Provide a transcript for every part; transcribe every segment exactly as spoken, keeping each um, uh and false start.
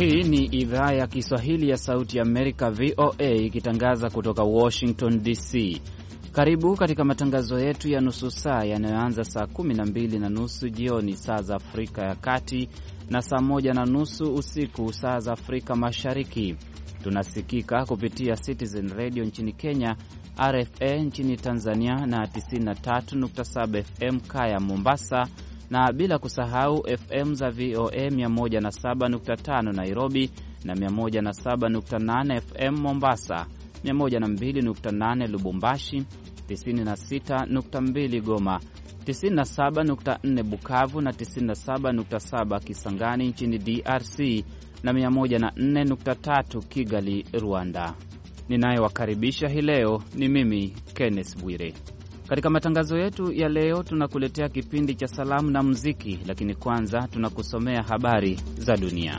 Hii ni idhaa ya Kiswahili ya Sauti ya Amerika, V O A, ikitangaza kutoka Washington D C. Karibu katika matangazo yetu ya nusu saa yanayoanza saa kumi na mbili na nusu jioni saa za Afrika ya Kati na saa moja na nusu usiku saa za Afrika Mashariki. Tunasikika kupitia Citizen Radio nchini Kenya, R F A nchini Tanzania na tisini na tatu nukta saba F M Kaya Mombasa, na bila kusahau F M za V O A mia moja na saba nukta tano Nairobi na mia moja na saba nukta nane F M Mombasa, mia moja na mbili nukta nane Lubumbashi, tisini na sita nukta mbili Goma, tisini na saba nukta nne Bukavu na tisini na saba nukta saba Kisangani nchini D R C na mia moja na nne nukta tatu Kigali, Rwanda. Ninayewakaribisha hii leo ni mimi Kenneth Bwire. Katika matangazo yetu ya leo tunakuletea kipindi cha salamu na muziki, lakini kwanza tunakusomea habari za dunia.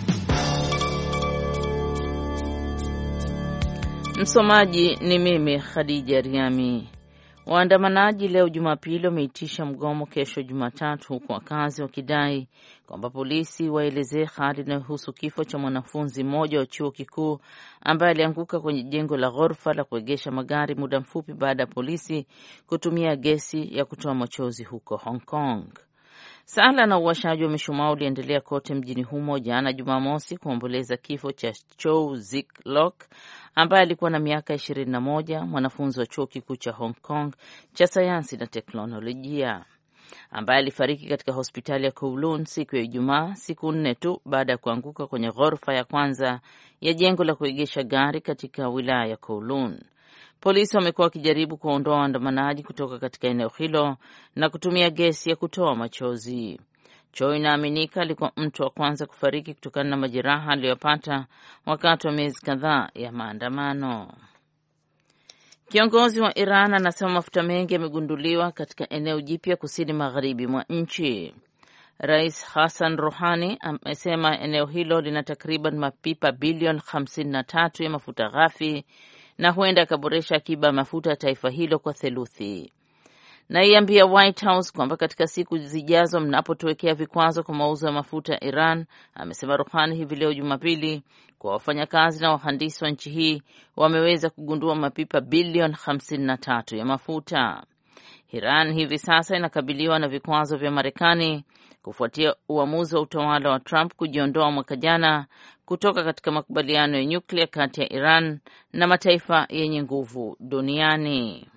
Msomaji ni mimi Khadija Riami. Waandamanaji leo Jumapili wameitisha mgomo kesho Jumatatu, huku wakazi wakidai kwamba polisi waelezee hali inayohusu kifo cha mwanafunzi mmoja wa chuo kikuu ambaye alianguka kwenye jengo la ghorofa la kuegesha magari muda mfupi baada ya polisi kutumia gesi ya kutoa machozi huko Hong Kong. Sala na uwashaji wa mishumaa uliendelea kote mjini humo jana Jumamosi kuomboleza kifo cha Chow Zik Lok ambaye alikuwa na miaka ishirini na moja, mwanafunzi wa chuo kikuu cha Hong Kong cha sayansi na teknolojia, ambaye alifariki katika hospitali ya Kowloon siku ya Ijumaa, siku nne tu baada ya kuanguka kwenye ghorofa ya kwanza ya jengo la kuegesha gari katika wilaya ya Kowloon. Polisi wamekuwa wakijaribu kuondoa waandamanaji kutoka katika eneo hilo na kutumia gesi ya kutoa machozi. Cho inaaminika alikuwa mtu wa kwanza kufariki kutokana na majeraha aliyopata wakati wa miezi kadhaa ya maandamano. Kiongozi wa Iran anasema mafuta mengi yamegunduliwa katika eneo jipya kusini magharibi mwa nchi. Rais Hassan Rouhani amesema eneo hilo lina takriban mapipa bilioni hamsini na tatu ya mafuta ghafi na huenda akaboresha akiba mafuta ya taifa hilo kwa theluthi. Na iambia White House kwamba katika siku zijazo mnapotuwekea vikwazo kwa mauzo ya mafuta ya Iran, amesema Rouhani hivi leo Jumapili, kwa wafanyakazi na wahandisi wa nchi hii wameweza kugundua mapipa bilioni hamsini na tatu ya mafuta. Iran hivi sasa inakabiliwa na vikwazo vya Marekani kufuatia uamuzi wa utawala wa Trump kujiondoa mwaka jana kutoka katika makubaliano ya nyuklia kati ya Iran na mataifa yenye nguvu duniani.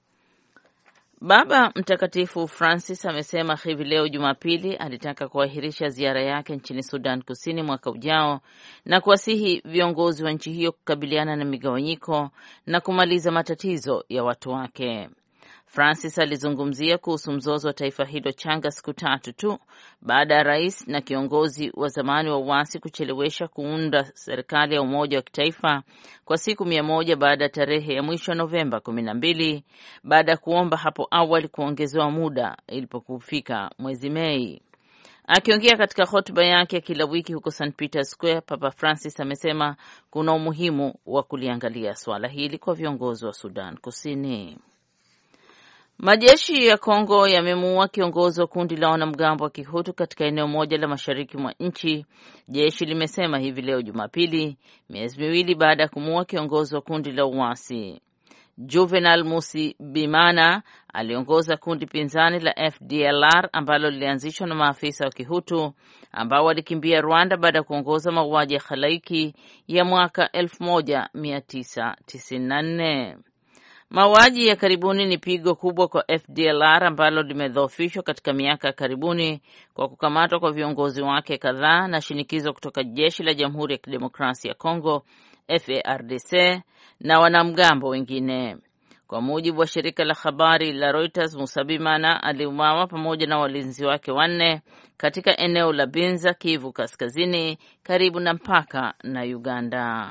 Baba Mtakatifu Francis amesema hivi leo Jumapili alitaka kuahirisha ziara yake nchini Sudan Kusini mwaka ujao na kuwasihi viongozi wa nchi hiyo kukabiliana na migawanyiko na kumaliza matatizo ya watu wake. Francis alizungumzia kuhusu mzozo wa taifa hilo changa siku tatu tu baada ya rais na kiongozi wa zamani wa uasi kuchelewesha kuunda serikali ya umoja wa kitaifa kwa siku mia moja baada ya tarehe ya mwisho Novemba kumi na mbili, baada ya kuomba hapo awali kuongezewa muda ilipokufika mwezi Mei. Akiongea katika hotuba yake ya kila wiki huko Saint Peter's Square, Papa Francis amesema kuna umuhimu wa kuliangalia swala hili kwa viongozi wa Sudan Kusini. Majeshi ya Kongo yamemuua kiongozi wa kundi la wanamgambo wa Kihutu katika eneo moja la mashariki mwa nchi, jeshi limesema hivi leo Jumapili, miezi miwili baada ya kumuua kiongozi wa kundi la uasi. Juvenal Musi Bimana aliongoza kundi pinzani la F D L R ambalo lilianzishwa na maafisa wa Kihutu ambao walikimbia Rwanda baada ya kuongoza mauaji ya halaiki ya mwaka elfu moja mia tisa tisini na nne. Mauaji ya karibuni ni pigo kubwa kwa F D L R ambalo limedhoofishwa katika miaka ya karibuni kwa kukamatwa kwa viongozi wake kadhaa na shinikizo kutoka jeshi la Jamhuri ya Kidemokrasia ya Kongo F A R D C na wanamgambo wengine. Kwa mujibu wa shirika la habari la Reuters, Musabimana aliuawa pamoja na walinzi wake wanne katika eneo la Binza, Kivu Kaskazini, karibu na mpaka na Uganda.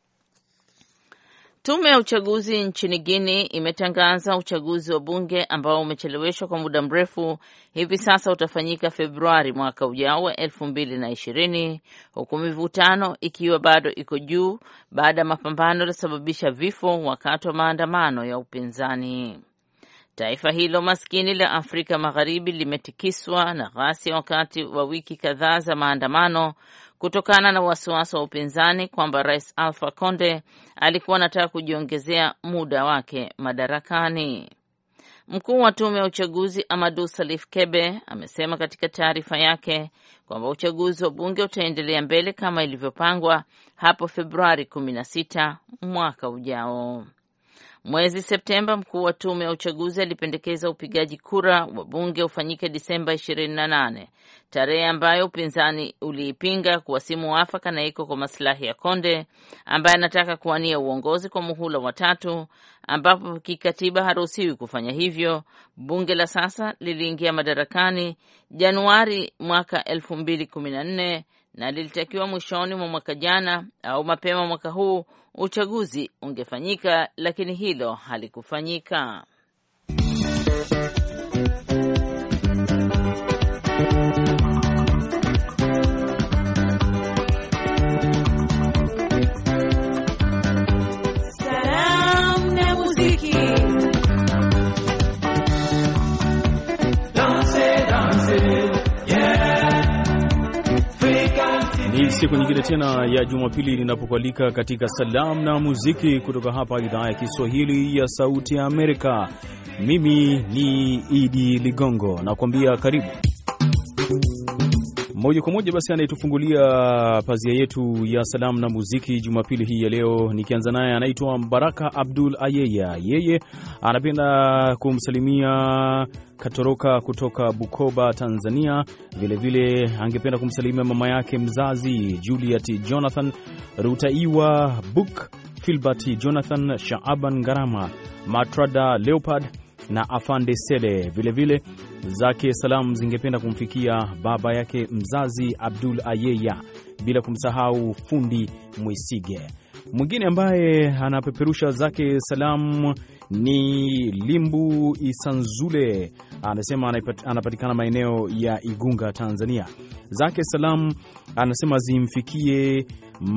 Tume ya uchaguzi nchini Guinea imetangaza uchaguzi wa bunge ambao umecheleweshwa kwa muda mrefu hivi sasa utafanyika Februari mwaka ujao wa elfu mbili na ishirini, huku mivutano ikiwa bado iko juu baada ya mapambano yaliyosababisha vifo wakati wa maandamano ya upinzani. Taifa hilo maskini la Afrika Magharibi limetikiswa na ghasia wakati wa wiki kadhaa za maandamano kutokana na wasiwasi wa upinzani kwamba Rais Alpha Conde alikuwa anataka kujiongezea muda wake madarakani. Mkuu wa tume ya uchaguzi Amadou Salif Kebe amesema katika taarifa yake kwamba uchaguzi wa bunge utaendelea mbele kama ilivyopangwa hapo Februari kumi na sita mwaka ujao. Mwezi Septemba, mkuu wa tume ya uchaguzi alipendekeza upigaji kura wa bunge ufanyike Disemba ishirini na nane, tarehe ambayo upinzani uliipinga kuwa si muafaka na iko kwa maslahi ya Konde ambaye anataka kuwania uongozi kwa muhula wa tatu, ambapo kikatiba haruhusiwi kufanya hivyo. Bunge la sasa liliingia madarakani Januari mwaka elfu mbili kumi na nne na lilitakiwa mwishoni mwa mwaka jana au mapema mwaka huu uchaguzi ungefanyika, lakini hilo halikufanyika. Ni siku nyingine tena ya Jumapili ninapokualika katika salamu na muziki kutoka hapa idhaa ya Kiswahili ya Sauti ya Amerika. Mimi ni Idi Ligongo na kuambia karibu. Moja kwa moja basi anayetufungulia pazia yetu ya salamu na muziki Jumapili hii ya leo, nikianza naye, anaitwa Baraka Abdul Ayeya. Yeye anapenda kumsalimia Katoroka kutoka Bukoba, Tanzania. Vile vile angependa kumsalimia mama yake mzazi Juliet Jonathan Rutaiwa, Book Filbert Jonathan, Shaaban Garama, Matrada Leopard na Afande Sele. Vile vile zake salamu zingependa kumfikia baba yake mzazi Abdul Ayeya, bila kumsahau fundi Mwisige. Mwingine ambaye anapeperusha zake salamu ni Limbu Isanzule, anasema anapatikana maeneo ya Igunga, Tanzania. Zake salamu anasema zimfikie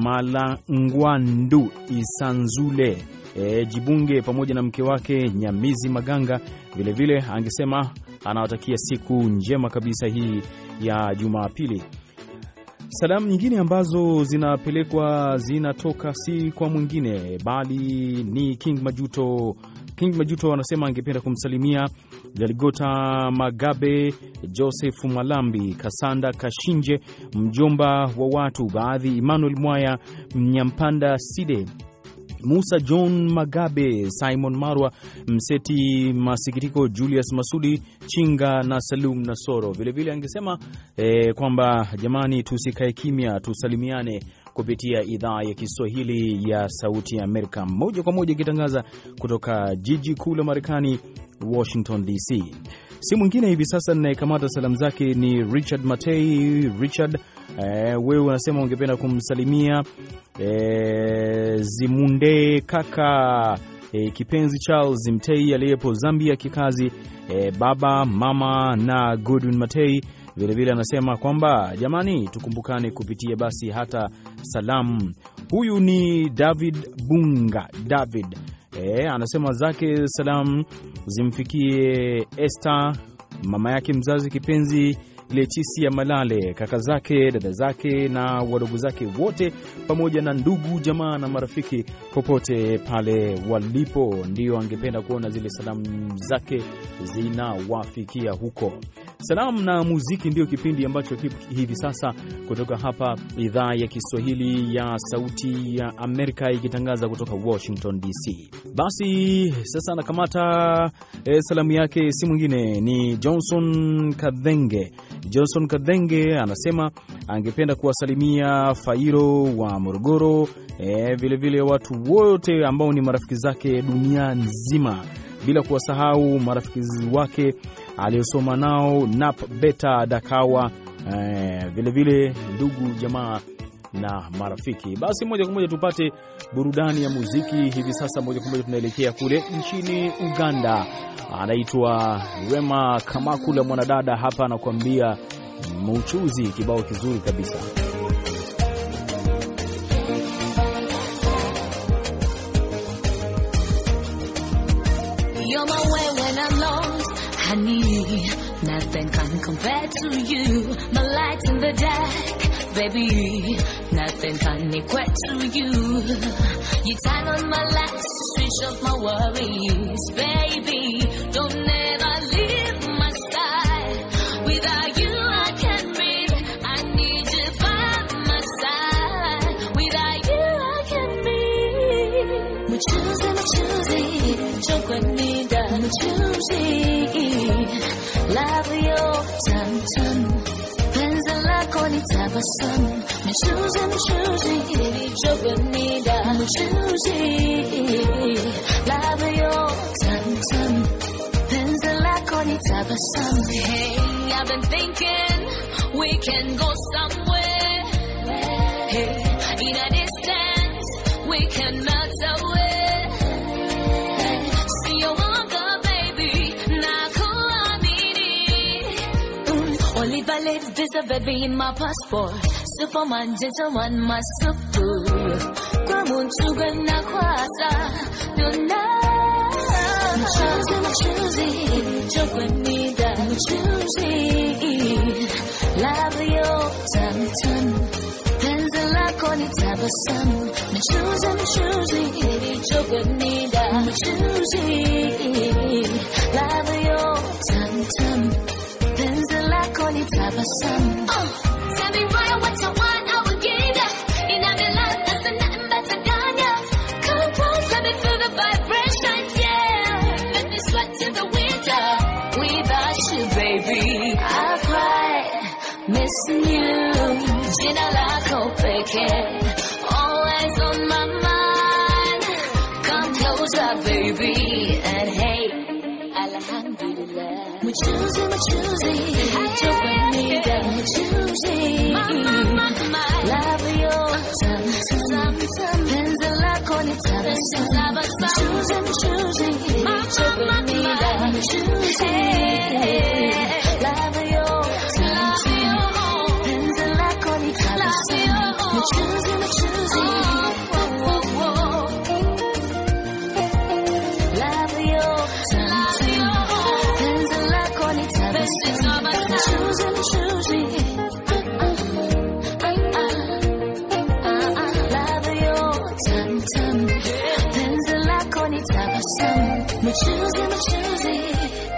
Malangwandu Isanzule E, Jibunge pamoja na mke wake Nyamizi Maganga. Vile vile angesema anawatakia siku njema kabisa hii ya Jumapili. Salamu nyingine ambazo zinapelekwa zinatoka si kwa mwingine bali ni King Majuto. King Majuto anasema angependa kumsalimia Galigota Magabe, Joseph Malambi, Kasanda Kashinje, mjomba wa watu baadhi, Emmanuel Mwaya, Mnyampanda Side, Musa John Magabe, Simon Marwa, Mseti Masikitiko, Julius Masudi Chinga na Salum Nasoro. Vile vile angesema eh, kwamba jamani, tusikae kimya, tusalimiane kupitia idhaa ya Kiswahili ya Sauti ya Amerika, moja kwa moja ikitangaza kutoka jiji kuu la Marekani, Washington D C. Si mwingine hivi sasa ninayekamata salamu zake ni Richard Matei. Richard, eh, wewe unasema ungependa kumsalimia eh, Zimunde kaka eh, kipenzi Charles Mtei aliyepo Zambia kikazi, eh, baba mama na Godwin Matei. Vile vile anasema kwamba jamani, tukumbukane kupitia basi hata salamu. Huyu ni David Bunga David. E, anasema zake salamu zimfikie Esther, mama yake mzazi kipenzi Leticia Malale, kaka zake, dada zake na wadogo zake wote, pamoja na ndugu jamaa na marafiki popote pale walipo. Ndio angependa kuona zile salamu zake zinawafikia huko. Salamu na muziki ndio kipindi ambacho kipo hivi sasa kutoka hapa idhaa ya Kiswahili ya Sauti ya Amerika, ikitangaza kutoka Washington D C. Basi sasa nakamata e, salamu yake si mwingine ni Johnson Kadhenge. Johnson Kadhenge anasema angependa kuwasalimia Fairo wa Morogoro, e, vile vile watu wote ambao ni marafiki zake dunia nzima, bila kuwasahau marafiki wake aliyosoma nao Nap Beta Dakawa, e, vile vile ndugu jamaa na marafiki. Basi moja kwa moja tupate burudani ya muziki hivi sasa. Moja kwa moja tunaelekea kule nchini Uganda. Anaitwa Rema Kamakula, mwanadada hapa anakuambia mchuzi, kibao kizuri kabisa. You're my way when I'm lost, honey. Nothing can compare to you. My light in the dark, baby. Nothing can equate to you. You time on my life, switch off my worries, baby. Don't never leave my side. Without you, I can't breathe. I need you by my side. Without you, I can't breathe. I'm choosing, I'm choosing. 조금이다, I'm choosing. Love you, tum tum. Pencil like on it, have a sun. I'm choosing, I'm choosing. 조금이다, I'm choosing. Love you, tum tum. Pencil like on it, have a sun. Hey, I've been thinking we can go somewhere. Hey, in a distance we can melt away. See you walk up, baby. Only valid visa, baby, in my passport. Superman, gentleman, my super. Kwamun chugan na kwasa. No, no. I'm choosing, I'm choosing. 조금이다, I'm choosing. Love you, tum tum. Pencil like on it, have a sun. I'm choosing, I'm choosing. 조금이다, I'm choosing. Love you, tum tum. Pencil like on it, have a sun. Oh, tell me right what you want, I will give ya. In my life, there's nothing better than ya. Come close, let me feel the vibration, yeah. Let me sweat till the winter. Without you, baby, I cry, missing you. Jinala kopeke, always on my mind. Come closer, baby, and hey, alhamdulillah. I'm choosing, I'm choosing. 조금이다, I'm choosing. Love you, tum tum. Pencil like on it, have a sun. I'm choosing, I'm choosing. 조금이다, I'm choosing. Love you, tum tum. Pencil like on it, have a sun. I'm choosing, I'm choosing. Love you, tum tum. Pencil like on it, have a sun. I'm choosing, I'm choosing. Love you, tum tum. Pencil like on it, have a sun. I'm choosing, I'm choosing.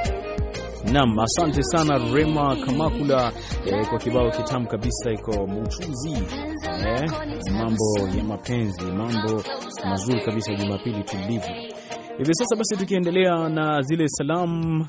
Naam, asante sana Rema Kamakula eh, kwa kibao kitamu kabisa iko mchuzi eh, mambo ya mapenzi, mambo mazuri kabisa Jumapili tulivu. Hivi sasa basi tukiendelea na zile salamu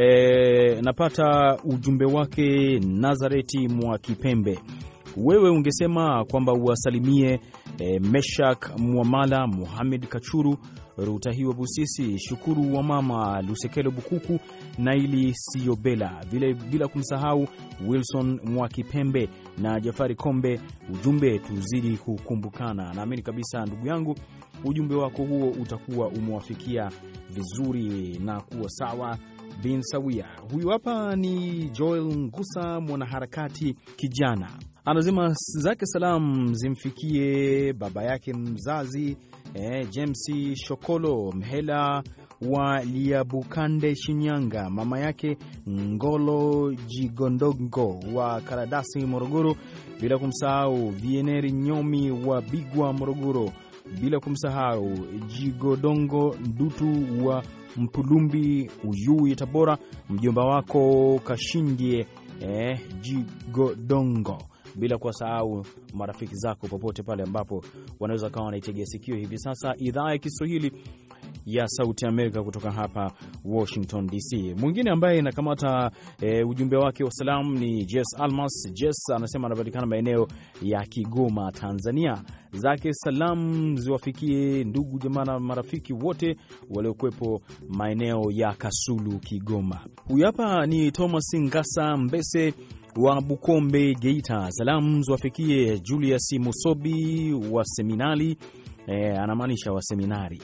eh, napata ujumbe wake Nazareti mwa Kipembe. Wewe ungesema kwamba uwasalimie eh, Meshak Mwamala, Muhammad Kachuru, Rutahiwa Busisi, Shukuru wa mama Lusekelo Bukuku, Naili Siyobela, vile bila kumsahau Wilson Mwakipembe na Jafari Kombe. Ujumbe tuzidi kukumbukana. Naamini kabisa ndugu yangu ujumbe wako huo utakuwa umewafikia vizuri na kuwa sawa bin sawia. Huyu hapa ni Joel Ngusa, mwanaharakati kijana. Anasema zake salam zimfikie baba yake mzazi eh, James Shokolo Mhela wa Liabukande Shinyanga, mama yake Ngolo Jigondongo wa Karadasi Morogoro, bila kumsahau Vieneri Nyomi wa Bigwa Morogoro, bila kumsahau Jigodongo Ndutu wa Mpulumbi Uyui Tabora, mjomba wako Kashindie eh, Jigodongo, bila kuwasahau marafiki zako popote pale ambapo wanaweza kawa wanaitegea sikio hivi sasa idhaa ya Kiswahili ya Sauti Amerika kutoka hapa Washington D C. Mwingine ambaye inakamata e, ujumbe wake wa salamu ni Jess Almas. Jess anasema anapatikana maeneo ya Kigoma, Tanzania. Zake salamu ziwafikie ndugu jamaa na marafiki wote waliokuepo maeneo ya Kasulu, Kigoma. Huyu hapa ni Thomas Ngasa Mbese wa Bukombe, Geita. Salamu ziwafikie Julius Musobi wa seminari, e, anamaanisha wa seminari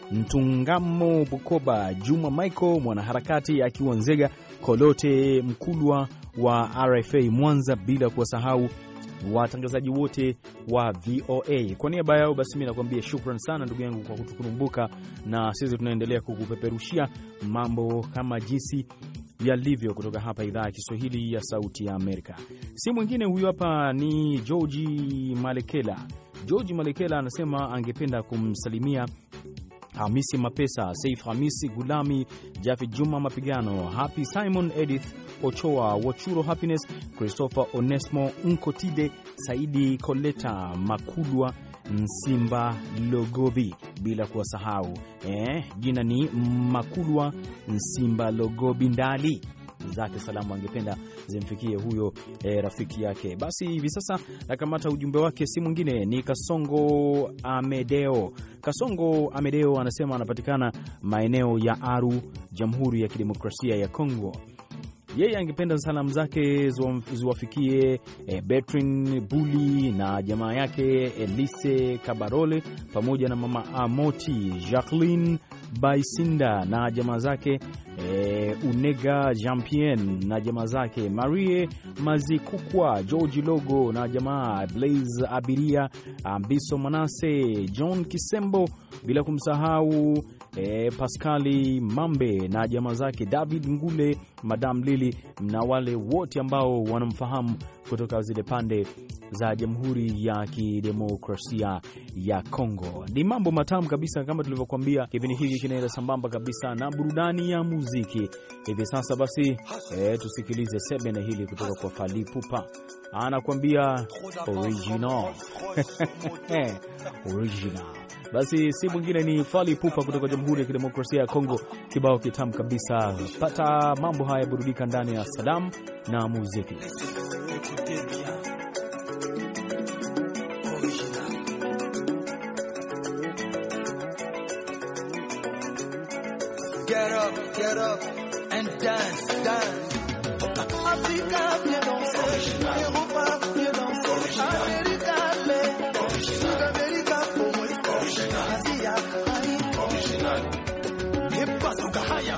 Mtungamo Bukoba, Juma Michael mwanaharakati akiwa Nzega, Kolote Mkulwa wa R F A Mwanza, bila kuwasahau watangazaji wote wa V O A. Kwa niaba yao basi mimi nakwambia shukrani sana ndugu yangu kwa kutukumbuka, na sisi tunaendelea kukupeperushia mambo kama jinsi yalivyo kutoka hapa idhaa ya Kiswahili ya Sauti ya Amerika. Si mwingine huyu hapa ni George Malekela. George Malekela anasema angependa kumsalimia Hamisi Mapesa, Saif Hamisi Gulami, Jafi Juma Mapigano, Happy Simon, Edith Ochoa, Wachuro Happiness, Christopher Onesmo Nkotide, Saidi Koleta Makulwa, Nsimba Logobi, bila kuwasahau eh, jina ni Makulwa Nsimba Logobi Ndali. Zake salamu angependa zimfikie huyo eh, rafiki yake. Basi hivi sasa nakamata ujumbe wake, si mwingine ni Kasongo Amedeo. Kasongo Amedeo anasema anapatikana maeneo ya Aru, Jamhuri ya Kidemokrasia ya Kongo. Yeye angependa salamu zake ziwafikie e, Betrin Buli na jamaa yake Elise Kabarole pamoja na mama Amoti Jacqueline Baisinda na jamaa zake e, Unega Jampien na jamaa zake Marie Mazikukwa, George Logo na jamaa Blaze Abiria, Ambiso Manase, John Kisembo, bila kumsahau E, Pascali Mambe na jamaa zake David Ngule, Madam Lili na wale wote ambao wanamfahamu kutoka zile pande za Jamhuri ya Kidemokrasia ya Kongo. Ni mambo matamu kabisa, kama tulivyokuambia, kipindi hiki kinaenda sambamba kabisa na burudani ya muziki. Hivi sasa basi e, tusikilize sebene hili kutoka kwa Fally Ipupa. Anakuambia original. Original. Basi si mwingine ni Fally Ipupa kutoka Jamhuri ya Kidemokrasia ya Kongo, kibao kitamu kabisa. Pata mambo haya, burudika ndani ya Salam na muziki. Get up, get up and dance, dance. Africa, viens danser. Europa, viens danser. America, viens America, pour moi. Asia, original. Hip hop, haya.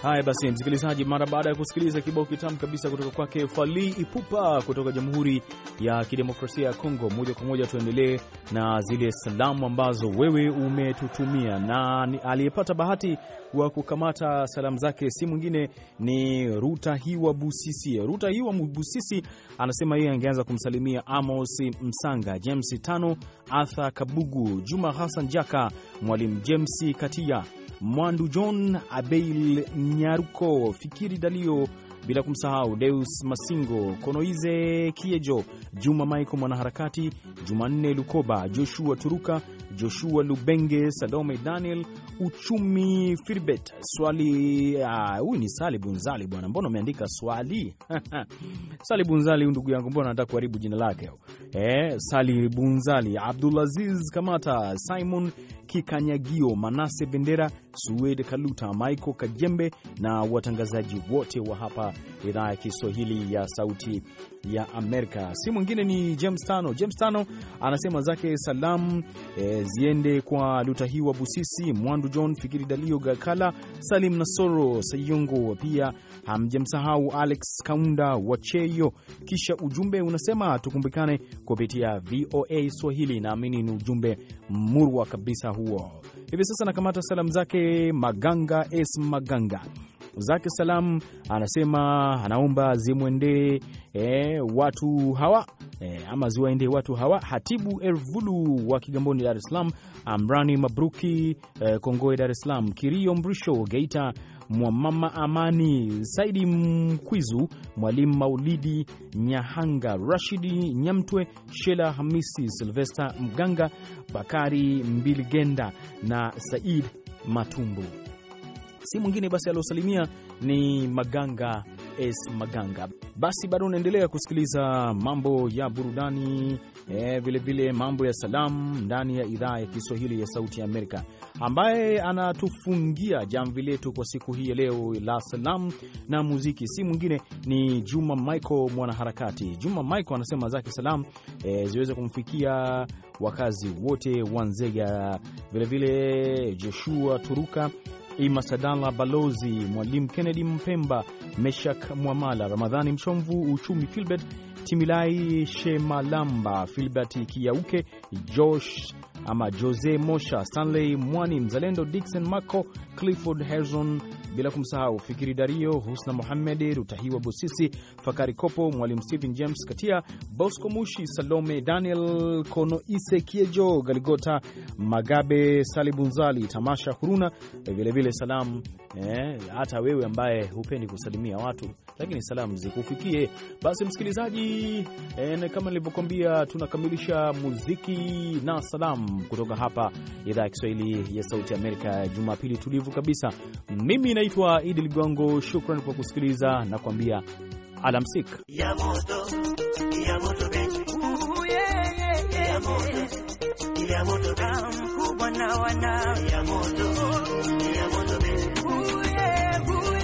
Haya basi, msikilizaji, mara baada ya kusikiliza kibao kitamu kabisa kutoka kwake Fally Ipupa kutoka Jamhuri ya Kidemokrasia ya Kongo, moja kwa moja tuendelee na zile salamu ambazo wewe umetutumia, na aliyepata bahati wa kukamata salamu zake si mwingine ni Ruta Hiwa Busisi. Ruta Hiwa Busisi anasema yeye angeanza kumsalimia Amos Msanga, James Tano, Arthur Kabugu, Juma Hassan Jaka, Mwalimu James Katia, Mwandu John, Abeil Nyaruko, Fikiri Dalio, bila kumsahau Deus Masingo, Konoize Kiejo, Juma Maiko mwanaharakati, Jumanne Lukoba, Joshua Turuka, Joshua Lubenge, Salome Daniel, Uchumi Firbet, Swali. Huyu uh, ni Sali Bunzali bwana, mbona umeandika Swali? Sali Bunzali ndugu yangu, mbona nataka kuharibu jina lake? Eh, Sali Bunzali, Abdulaziz Kamata, Simon Kikanyagio, Manase Bendera, Suede Kaluta, Michael Kajembe na watangazaji wote wa hapa idhaa ya Kiswahili ya Sauti ya Amerika. Si mwingine ni James Tano. James Tano anasema zake salamu e, ziende kwa Lutahiwa Busisi, Mwandu John, Fikiri Dalio, Gakala, Salim Nasoro, Sayongo, pia hamjamsahau Alex Kaunda Wacheyo. Kisha ujumbe unasema tukumbukane kupitia V O A Swahili. Naamini ni ujumbe murwa kabisa huo. Hivi sasa nakamata salamu zake Maganga S Maganga. Zake salamu anasema anaomba zimwendee e, watu hawa e, ama ziwaendee watu hawa: Hatibu Ervulu wa Kigamboni Dar es Salaam, Amrani Mabruki e, Kongoe Dar es Salaam, Kirio Mrisho Geita, Mwamama Amani, Saidi Mkwizu, Mwalimu Maulidi Nyahanga, Rashidi Nyamtwe, Shela Hamisi, Sylvester Mganga, Bakari Mbiligenda na Said Matumbu. Si mwingine basi aliosalimia ni Maganga S Maganga. Basi bado unaendelea kusikiliza mambo ya burudani, eh, vile vile mambo ya salamu ndani ya idhaa ya Kiswahili ya Sauti ya Amerika. Ambaye anatufungia jamvi letu kwa siku hii ya leo la salamu na muziki si mwingine ni Juma Michael mwanaharakati. Juma Michael anasema zake salamu eh, ziweze kumfikia wakazi wote wa Nzega, vile vile Joshua Turuka, Ima Sadala Balozi, Mwalimu Kennedy Mpemba, Meshak Mwamala, Ramadhani Mchomvu, Uchumi Filbert, Timilai Shemalamba, Filbert Kiauke, Josh ama Jose Mosha, Stanley Mwani, Mzalendo Dixon Mako, Clifford Herzon, bila kumsahau Fikiri Dario, Husna Mohamed, Rutahiwa Busisi, Fakari Kopo, Mwalimu Stephen James Katia, Bosco Mushi, Salome Daniel, Kono Ise Kiejo, Galigota Magabe, Salibunzali, Tamasha Huruna. Vile vile salamu eh, hata wewe ambaye hupendi kusalimia watu lakini salamu zikufikie. Basi msikilizaji, eh, kama nilivyokuambia, tunakamilisha muziki na salamu kutoka hapa idhaa ya Kiswahili ya Sauti ya Amerika, Jumapili tulivu kabisa. Mimi naitwa Idi Ligongo, shukrani kwa kusikiliza na kuambia alamsik. Ya moto, ya moto benchi. Uh, yeah, yeah, yeah. Ya moto, ya moto benchi. Mkubwa na wana. Ya moto, ya moto benchi. Uh, yeah, uh,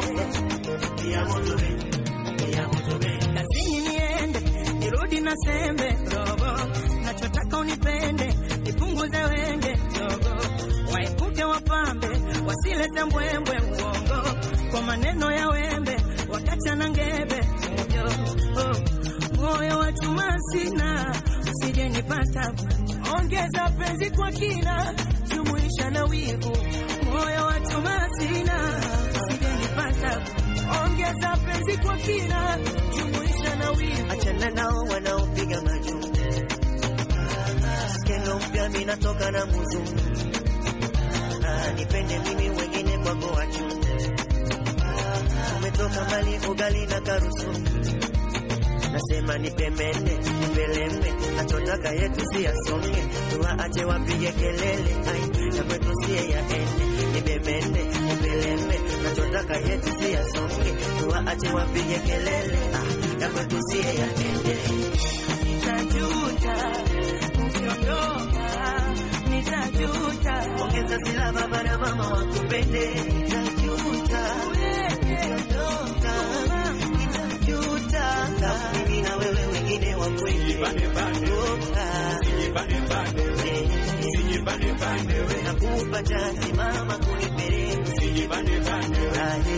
yeah. Ya moto benchi, ya moto benchi. Kazini niende, nirudi na sembe robo. Nachotaka unipende, nipunguze wenge dogo. Waepuke wapambe, wasilete mbwembwe uongo. Kwa maneno ya wembe, wakacha na ngebe moyo. Oh, moyo wa chuma sina, usije nipata. Ongeza penzi kwa kina, jumuisha na wivu. Moyo wa chuma sina, usije nipata. Ongeza penzi kwa kina, jumuisha na wivu. Achana nao wanaopiga majuu. Skendo mpya mimi natoka na muzu. Ah, nipende mimi wengine kwako wachu. Umetoka mbali ugali na karusu. Nasema nipemene, nipelembe. Nachotaka yetu si yasonge. Tuwaache wapige kelele. Ai, na kwetu siye yaende. Nipemene, nipelembe. Nachotaka yetu si yasonge. Tuwaache wapige kelele. Ah, na kwetu siye yaende. Nitajuta ukiondoka, nitajuta. Ongeza sila baba na mama wakupende. Nitajuta ukiondoka, nitajuta. Mimi na wewe wengine wakwende. Sijibane bane Sijibane bane Nakupa chansi mama kunipeleka. Sijibane bane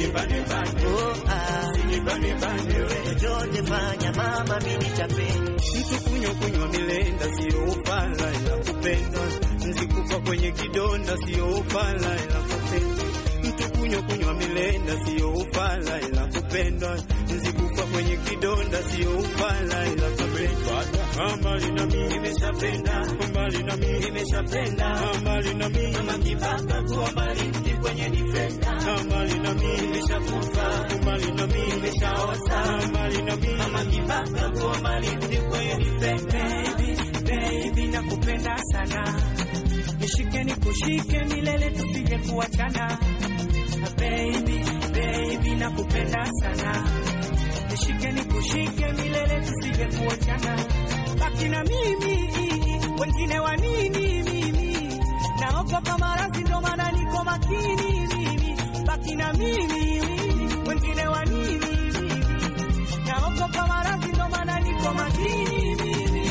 Usinibane bane, oh ah, usinibane bane wewe. Chochote fanya mama mimi nichape. Mtu kunywa kunywa milenda sio ufala ila kupenda. Nzikufa kwenye kidonda sio ufala ila kupenda. Mtu kunywa kunywa milenda sio ufala ila kupenda. Nzikufa kwenye kidonda sio ufala ila kupenda. Mbali na mimi nimeshapenda, mbali na mimi nimeshapenda, mbali na mimi mama kibaka kwa mbali mti kwenye defender, mbali na mimi nimeshakufa, mbali na mimi nimeshaosa, mbali na mimi mama kibaka kwa mbali mti kwenye defender. Baby, baby nakupenda sana, nishike nikushike milele tusije kuachana. Baby, baby nakupenda sana, nishike nikushike milele tusije kuachana. Baki na mimi, wengine wa nini mimi? Naogopa maradhi ndo maana niko makini mimi. Baki na mimi, wengine wa nini mimi? Naogopa maradhi ndo maana niko makini mimi.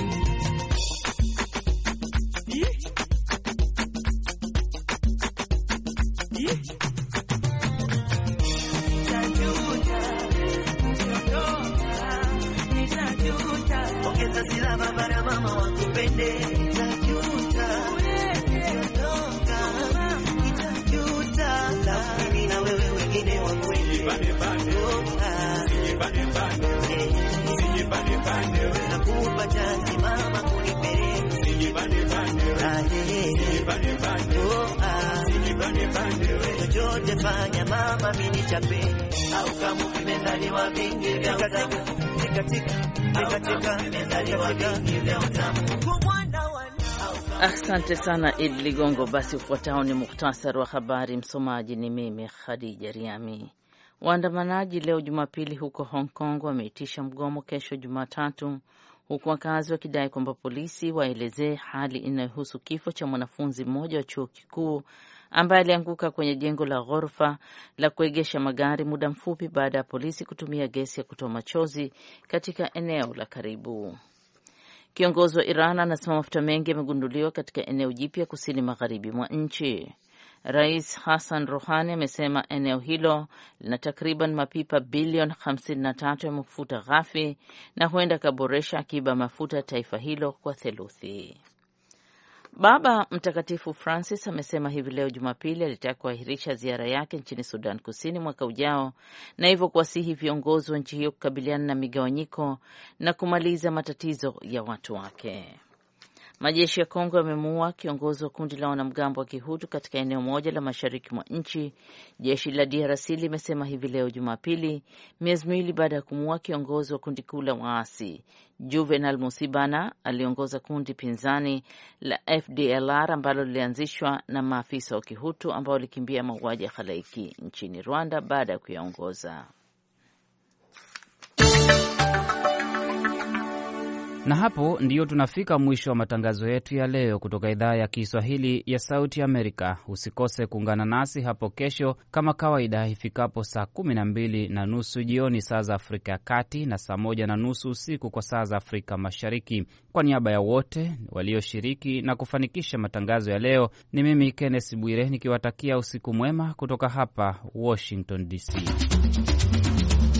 Yeah. Yeah. Ongeza silaba bara mama wakupende. Nitajuta, nitajuta, nitajuta. Mimi na wewe wengine wakwende. Usinibane bane, usinibane bane, usinibane bane. Nakupa chance mama kunipeleka. Usinibane bane, usinibane bane, usinibane bane. Chochote fanya mama mimi nichape. Au kama umezaliwa vingi vya utamu. Asante sana Idi Ligongo. Basi ufuatao ni muhtasari wa habari. Msomaji ni mimi Khadija Riami. Waandamanaji leo Jumapili huko Hong Kong wameitisha mgomo kesho Jumatatu, huku wakazi wakidai kwamba polisi waelezee hali inayohusu kifo cha mwanafunzi mmoja wa chuo kikuu ambaye alianguka kwenye jengo la ghorofa la kuegesha magari muda mfupi baada ya polisi kutumia gesi ya kutoa machozi katika eneo la karibu. Kiongozi wa Iran anasema mafuta mengi yamegunduliwa katika eneo jipya kusini magharibi mwa nchi. Rais Hassan Rouhani amesema eneo hilo lina takriban mapipa bilioni hamsini na tatu ya mafuta ghafi na huenda kaboresha akiba mafuta ya taifa hilo kwa theluthi. Baba Mtakatifu Francis amesema hivi leo Jumapili alitaka kuahirisha ziara yake nchini Sudan Kusini mwaka ujao na hivyo kuwasihi viongozi wa nchi hiyo kukabiliana na migawanyiko na kumaliza matatizo ya watu wake. Majeshi ya Kongo yamemuua kiongozi wa kundi la wanamgambo wa Kihutu katika eneo moja la mashariki mwa nchi. Jeshi la D R C limesema hivi leo Jumapili, miezi miwili baada ya kumuua kiongozi wa kundi kuu la waasi. Juvenal Musibana aliongoza kundi pinzani la F D L R ambalo lilianzishwa na maafisa wa Kihutu ambao walikimbia mauaji ya halaiki nchini Rwanda baada ya kuyaongoza. Na hapo ndiyo tunafika mwisho wa matangazo yetu ya leo kutoka idhaa ya Kiswahili ya Sauti Amerika. Usikose kuungana nasi hapo kesho kama kawaida ifikapo saa kumi na mbili na nusu jioni saa za Afrika ya Kati na saa moja na nusu usiku kwa saa za Afrika Mashariki. Kwa niaba ya wote walioshiriki na kufanikisha matangazo ya leo, ni mimi Kenneth Bwire nikiwatakia usiku mwema kutoka hapa Washington D C.